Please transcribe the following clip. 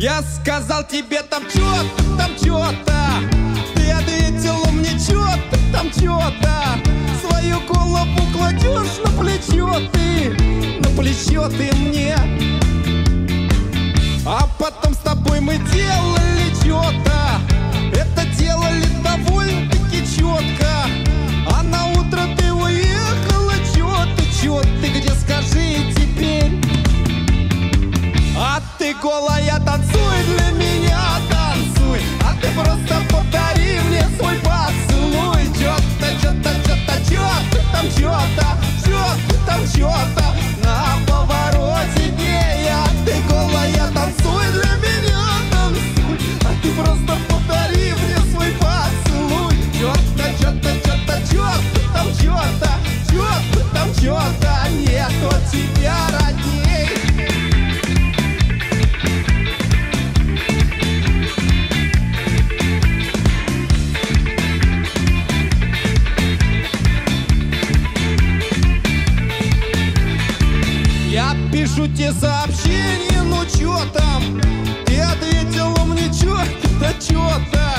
Я сказал тебе там чё-то, там чё-то. Ты ответила мне чё-то, там чё-то. Свою голову кладешь на плечо ты мне. А потом с тобой мы делали чё-то. Это делали довольно-таки чётко. А на утро ты уехала, чё ты, где, скажи теперь? А ты голая, танцуй для меня, танцуй. А ты просто подари мне свой поцелуй. Чё-то там чё-то на повороте дней. А ты голая, танцуй для меня, танцуй. А ты просто подари мне свой поцелуй. Чё-то там чё-то нет от тебя родней. Я пишу тебе сообщение, ну чё там? Ты ответила мне чё-то,